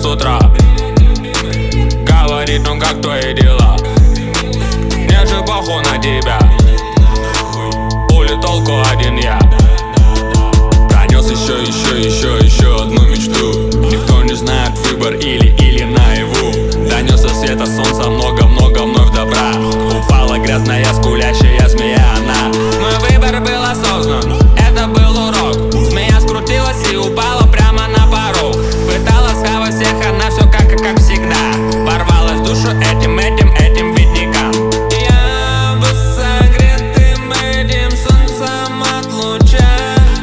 утра. Говорит, ну как твои дела? Мне же похуй на тебя. Хули толку один я. Пронес еще одну мечту. Никто не знает, выбор или наяву. Донес со света солнца много-много вновь добра. Упала грязная скулящая змея она. Мой выбор был осознан, это был урок. Змея скрутилась и упала прямо на порог. Пыталась схавать всех, она все как всегда. Порвалась в душу этим видникам. Я был согретым этим солнцем от луча.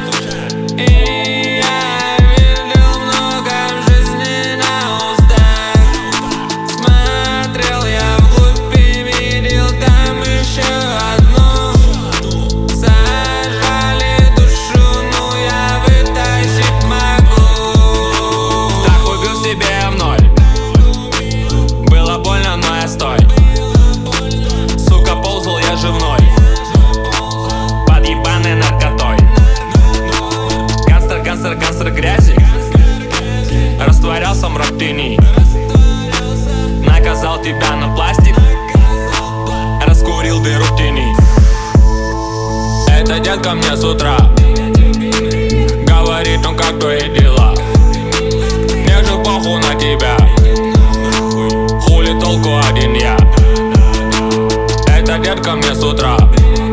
И я видел много в жизни на устах. Смотрел я вглубь и видел там еще одну. Сожрали душу, но я вытащить могу. Страх убил себе в ноль. Было больно, но я стой. Сука, ползал я же в ноль. Под ебаной наркотой. Гангстер грязи. Растворялся мрак теней. Наказал тебя на пластик. Раскурил дыру в тени. Это детка мне с утра. Говорит, ну как твои дела? Мне же похуй на тебя. Хули толку один я. Это детка мне с утра.